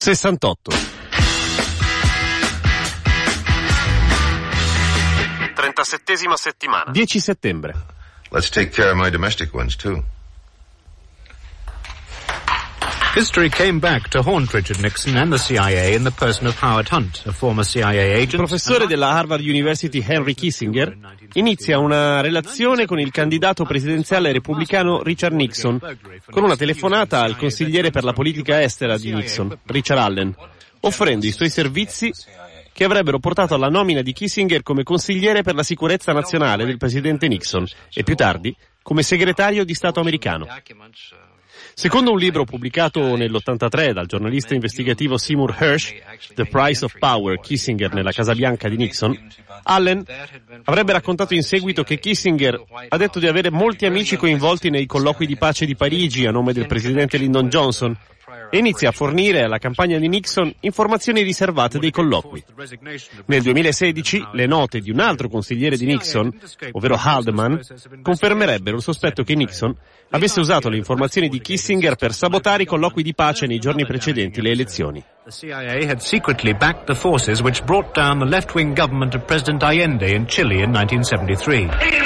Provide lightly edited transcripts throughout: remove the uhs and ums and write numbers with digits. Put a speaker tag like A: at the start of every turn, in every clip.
A: 68. 37ª settimana. 10 settembre.
B: Let's take care of my domestic ones too.
C: History came back to haunt Richard Nixon and the CIA in the person of Howard Hunt, a former CIA agent.
A: Il professore della Harvard University Henry Kissinger inizia una relazione con il candidato presidenziale repubblicano Richard Nixon, con una telefonata al consigliere per la politica estera di Nixon, Richard Allen, offrendo i suoi servizi che avrebbero portato alla nomina di Kissinger come consigliere per la sicurezza nazionale del presidente Nixon e più tardi come segretario di Stato americano. Secondo un libro pubblicato nell'83 dal giornalista investigativo Seymour Hersh, The Price of Power, Kissinger nella Casa Bianca di Nixon, Allen avrebbe raccontato in seguito che Kissinger ha detto di avere molti amici coinvolti nei colloqui di pace di Parigi a nome del presidente Lyndon Johnson e inizia a fornire alla campagna di Nixon informazioni riservate dei colloqui. Nel 2016 le note di un altro consigliere di Nixon, ovvero Haldeman, confermerebbero il sospetto che Nixon avesse usato le informazioni di Kissinger per sabotare i colloqui di pace nei giorni precedenti le elezioni.
C: The CIA had secretly backed the forces which brought down the left-wing government of President Allende in Chile in 1973.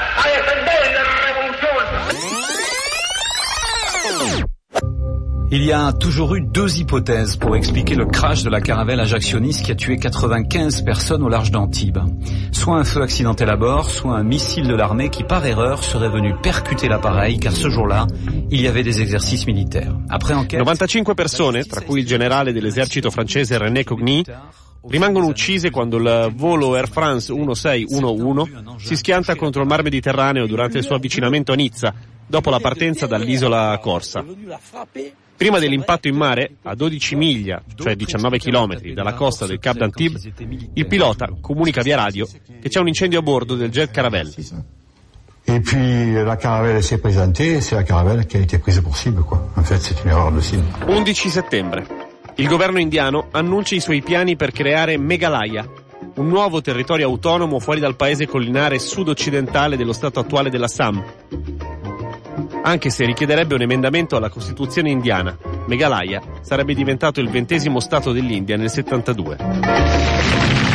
D: Il y a toujours eu deux hypothèses pour expliquer le crash de la caravelle ajaxioniste qui a tué 95 personnes au large d'Antibes. Soit un feu accidentel à bord, soit un missile de l'armée qui par erreur serait venu percuter l'appareil, car ce jour-là, il y avait des exercices militaires. Après enquête...
A: 95 persone, tra cui il generale dell'esercito francese René Cogny, rimangono uccise quando il volo Air France 1611 si schianta contro il Mar Mediterraneo durante il suo avvicinamento a Nizza, dopo la partenza dall'isola Corsa. Prima dell'impatto in mare, a 12 miglia, cioè 19 chilometri, dalla costa del Cap d'Antibes, il pilota comunica via radio che c'è un incendio a bordo del jet Caravelle.
E: Et puis la caravelle s'est présentée, c'est la caravelle qui a été prise pour cible, quoi. En fait, c'est une erreur de cible.
A: 11 settembre. Il governo indiano annuncia i suoi piani per creare Meghalaya, un nuovo territorio autonomo fuori dal paese collinare sud-occidentale dello stato attuale dell'Assam. Anche se richiederebbe un emendamento alla Costituzione indiana, Meghalaya sarebbe diventato il 20° stato dell'India nel 72.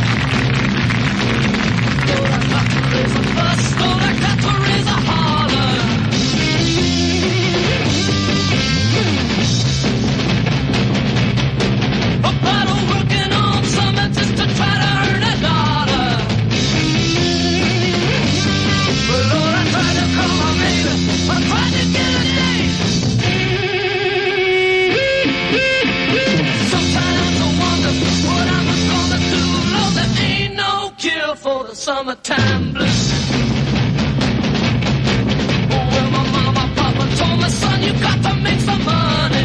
F: Summertime blues. Oh, well, my mama, papa told me, son, you got to make some money.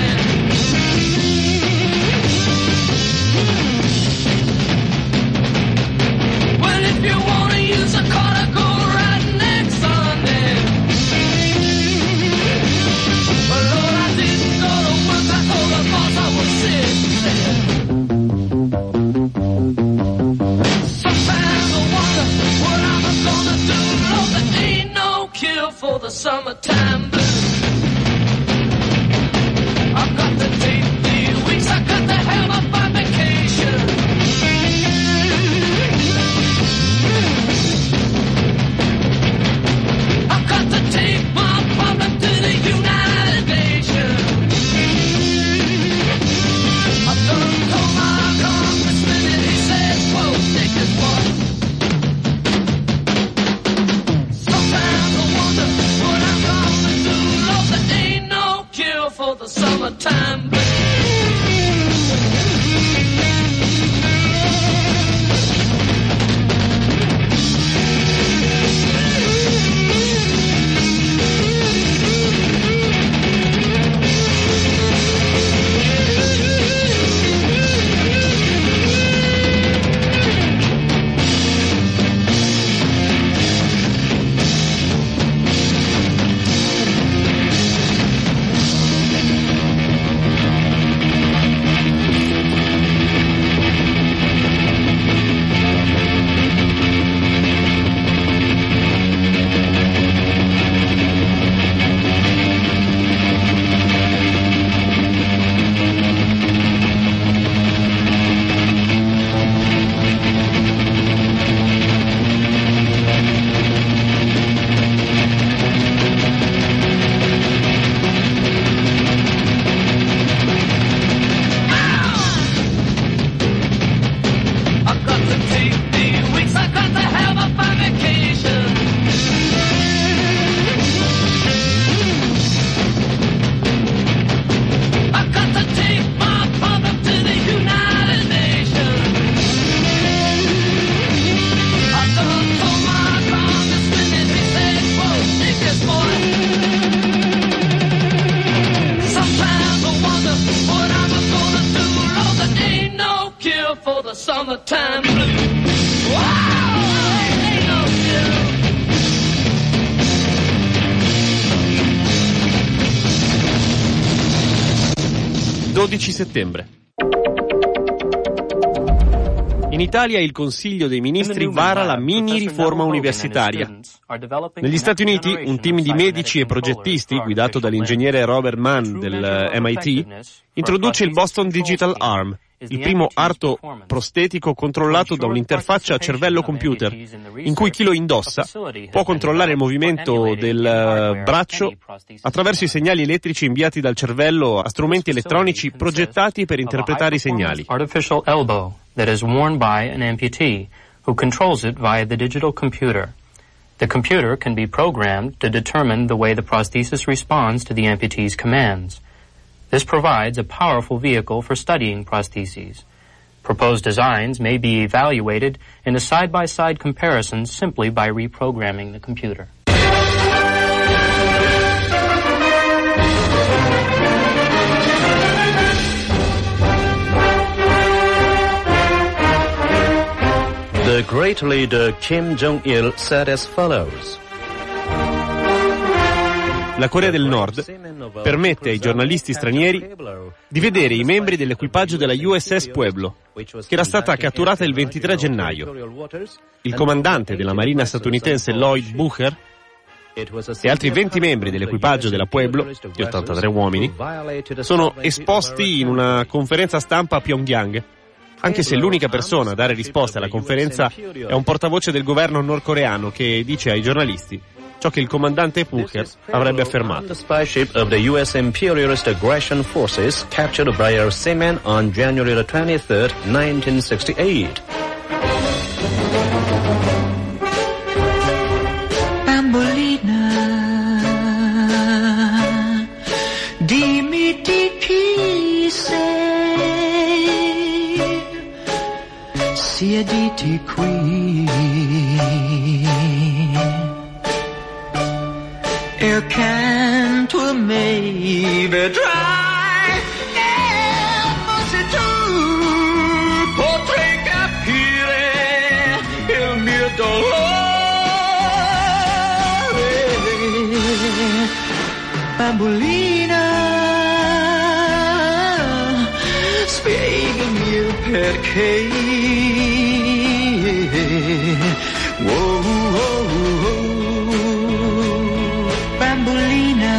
F: Well, if you want to use a car to go right next Sunday. But Lord, I didn't go to work. I told the boss I was sick. Sometimes I wonder what I'm summertime blues. Wow, ain't no
A: chill. 12 settembre. In Italia il Consiglio dei Ministri vara la mini riforma universitaria. Negli Stati Uniti un team di medici e progettisti, guidato dall'ingegnere Robert Mann del MIT, introduce il Boston Digital Arm, il primo arto prostetico controllato da un'interfaccia cervello-computer, in cui chi lo indossa può controllare il movimento del braccio attraverso i segnali elettrici inviati dal cervello a strumenti elettronici progettati per interpretare i segnali.
G: Artificial elbow that is worn by an amputee who controls it via the digital computer. The computer can be programmed to determine the way the prosthesis responds to the amputee's commands. This provides a powerful vehicle for studying prostheses. Proposed designs may be evaluated in a side-by-side comparison simply by reprogramming the computer.
H: The great leader Kim Jong-il said as follows.
A: La Corea del Nord permette ai giornalisti stranieri di vedere i membri dell'equipaggio della USS Pueblo, che era stata catturata il 23 gennaio. Il comandante della Marina statunitense Lloyd Booker e altri 20 membri dell'equipaggio della Pueblo, di 83 uomini, sono esposti in una conferenza stampa a Pyongyang, anche se l'unica persona a dare risposte alla conferenza è un portavoce del governo nordcoreano che dice ai giornalisti ciò che il comandante Booker avrebbe affermato.
H: The spaceship of the US Imperialist Aggression Forces captured by our seamen on January 23, 1968.
I: Bambolina, dimmi di chi sei, siediti qui. E accanto a me vedrai che forse tu potrai capire il mio dolore. Bambolina, spiegami il perché. Wow, wow, wow. Bambolina,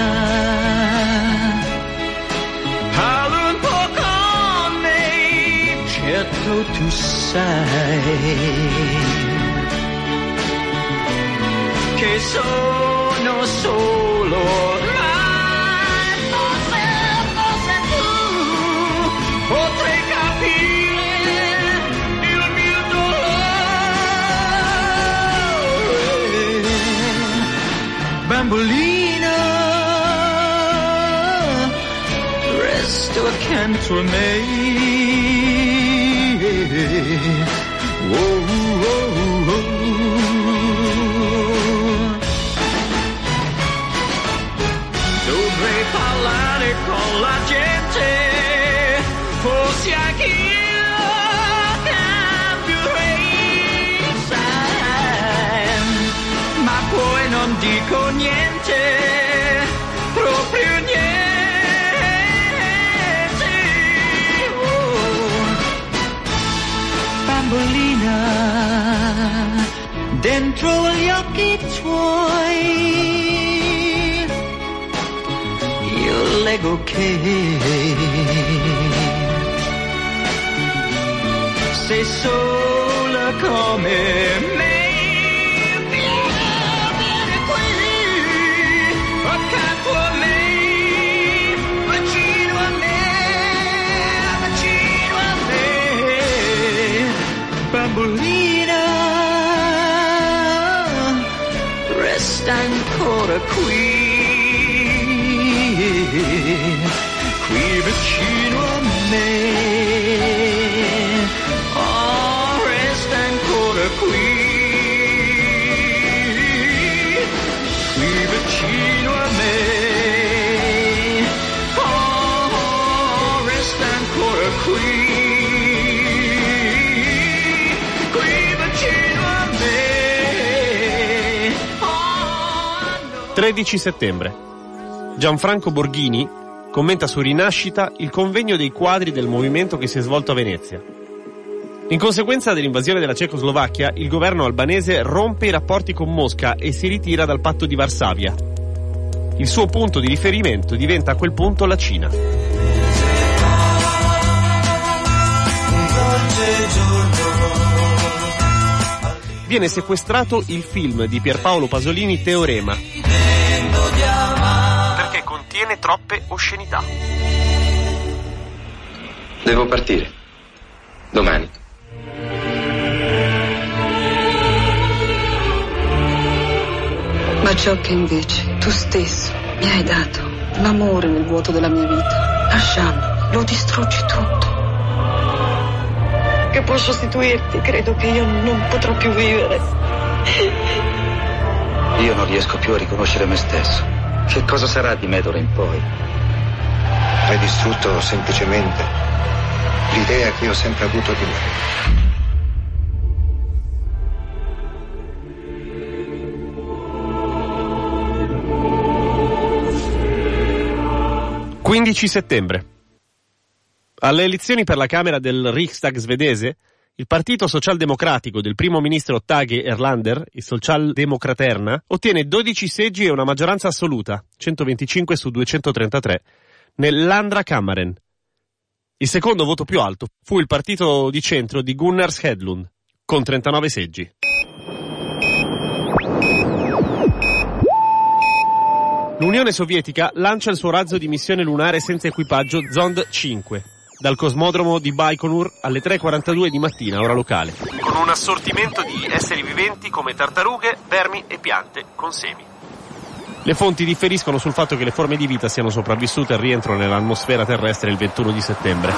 I: parla un po' con me, certo tu sai che sono solo ormai, forse tu potrai capire il mio dolore. Bambolina, resto accanto a me. Oh, oh, oh. Dovrei parlare con la gente, forse anch'io cambierei, sai, ma poi non dico niente, proprio niente. Oh. Bambolina, dentro gli occhi tuoi io leggo che sei sola come me. Bambolina, resta ancora qui vicino a me. Oh, resta ancora qui vicino a me. Oh, resta ancora qui.
A: 13 settembre. Gianfranco Borghini commenta su Rinascita il convegno dei quadri del movimento che si è svolto a Venezia. In conseguenza dell'invasione della Cecoslovacchia, il governo albanese rompe i rapporti con Mosca e si ritira dal patto di Varsavia. Il suo punto di riferimento diventa a quel punto la Cina. Viene sequestrato il film di Pierpaolo Pasolini Teorema, perché contiene troppe oscenità.
J: Devo partire. Domani.
K: Ma ciò che invece tu stesso mi hai dato, l'amore nel vuoto della mia vita, lasciando, lo distruggi tutto.
L: Che può sostituirti, credo che io non potrò più vivere.
J: Io non riesco più a riconoscere me stesso. Che cosa sarà di me d'ora in poi?
M: Hai distrutto semplicemente l'idea che io ho sempre avuto di me.
A: 15 settembre. Alle elezioni per la Camera del Riksdag svedese, il partito socialdemocratico del primo ministro Tage Erlander, il Socialdemokraterna, ottiene 12 seggi e una maggioranza assoluta, 125 su 233, nell'Andra Kammaren. Il secondo voto più alto fu il partito di centro di Gunnar Hedlund, con 39 seggi. L'Unione Sovietica lancia il suo razzo di missione lunare senza equipaggio Zond 5 dal cosmodromo di Baikonur alle 3:42 di mattina, ora locale, con un assortimento di esseri viventi come tartarughe, vermi e piante con semi. Le fonti differiscono sul fatto che le forme di vita siano sopravvissute al rientro nell'atmosfera terrestre il 21 di settembre.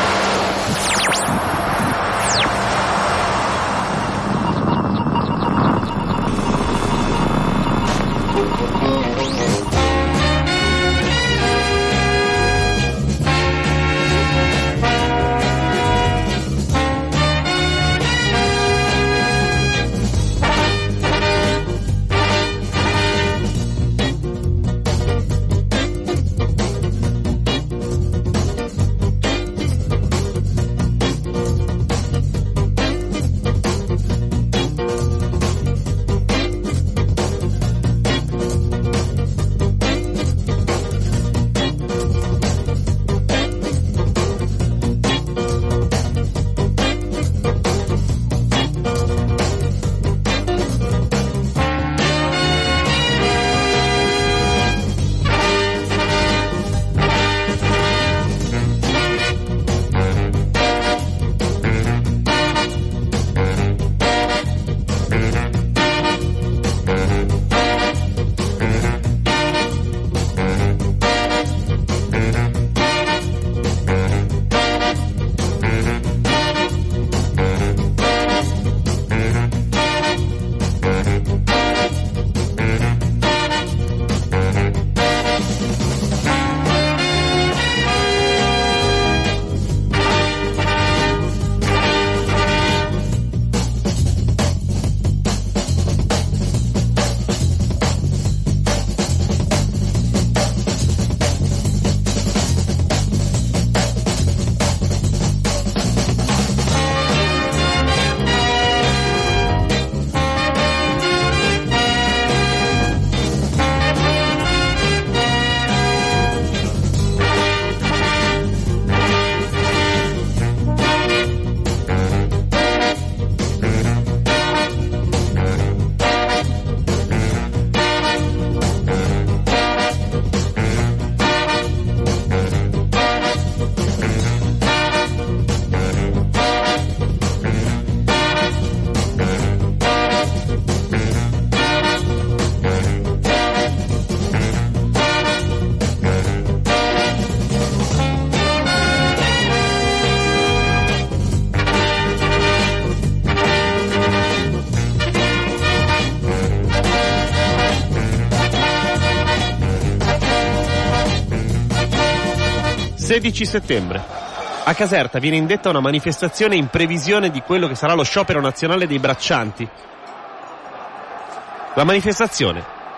A: settembre. A Caserta viene indetta una manifestazione in previsione di quello che sarà lo sciopero nazionale dei braccianti. La manifestazione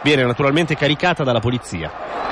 A: Viene naturalmente caricata dalla polizia.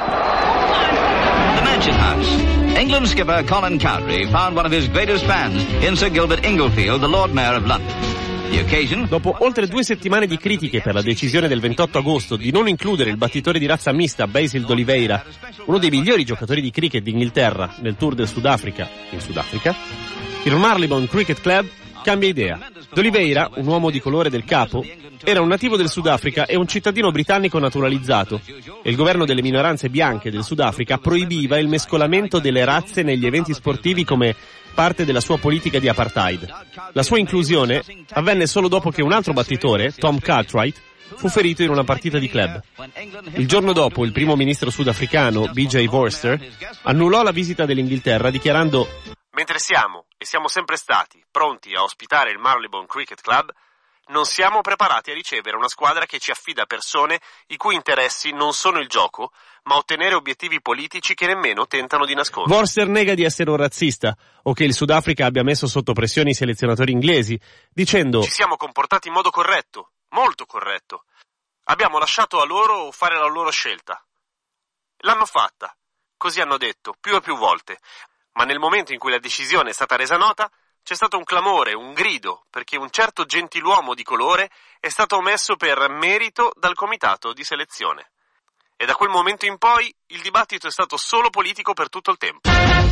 N: The Mansion House. England skipper Colin Cowdrey found one of his greatest fans in Sir Gilbert Inglefield, the Lord Mayor of London. The occasion...
A: Dopo oltre 2 settimane di critiche per la decisione del 28 agosto di non includere il battitore di razza mista Basil d'Oliveira, uno dei migliori giocatori di cricket d'Inghilterra nel Tour del Sudafrica, il Marylebone Cricket Club cambia idea. D'Oliveira, un uomo di colore del capo, era un nativo del Sudafrica e un cittadino britannico naturalizzato, e il governo delle minoranze bianche del Sudafrica proibiva il mescolamento delle razze negli eventi sportivi come parte della sua politica di apartheid. La sua inclusione avvenne solo dopo che un altro battitore, Tom Cartwright, fu ferito in una partita di club. Il giorno dopo il primo ministro sudafricano, B.J. Vorster, annullò la visita dell'Inghilterra dichiarando:
O: mentre siamo, e siamo sempre stati, pronti a ospitare il Marylebone Cricket Club, non siamo preparati a ricevere una squadra che ci affida persone i cui interessi non sono il gioco, ma ottenere obiettivi politici che nemmeno tentano di nascondere.
A: Vorster nega di essere un razzista o che il Sudafrica abbia messo sotto pressione i selezionatori inglesi, dicendo:
O: ci siamo comportati in modo corretto, molto corretto. Abbiamo lasciato a loro fare la loro scelta. L'hanno fatta, così hanno detto, più e più volte. Ma nel momento in cui la decisione è stata resa nota, c'è stato un clamore, un grido, perché un certo gentiluomo di colore è stato omesso per merito dal comitato di selezione. E da quel momento in poi il dibattito è stato solo politico per tutto il tempo.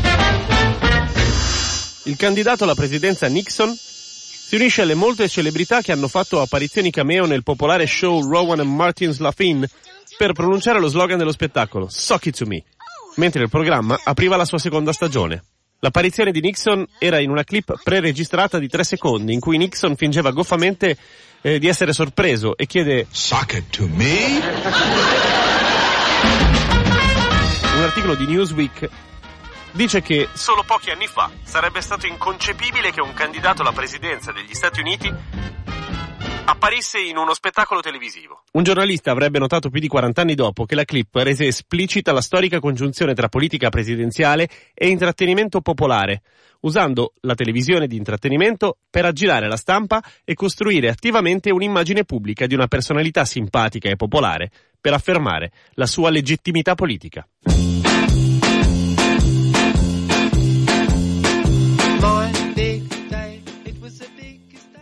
A: Il candidato alla presidenza Nixon si unisce alle molte celebrità che hanno fatto apparizioni cameo nel popolare show Rowan and Martin's Laugh-In per pronunciare lo slogan dello spettacolo, Sock It To Me, mentre il programma apriva la sua seconda stagione. L'apparizione di Nixon era in una clip pre-registrata di 3 secondi in cui Nixon fingeva goffamente di essere sorpreso e chiede
P: Sock it to me?
A: Un articolo di Newsweek dice che
O: solo pochi anni fa sarebbe stato inconcepibile che un candidato alla presidenza degli Stati Uniti apparisse in uno spettacolo televisivo.
A: Un giornalista avrebbe notato più di 40 anni dopo che la clip rese esplicita la storica congiunzione tra politica presidenziale e intrattenimento popolare, usando la televisione di intrattenimento per aggirare la stampa e costruire attivamente un'immagine pubblica di una personalità simpatica e popolare per affermare la sua legittimità politica.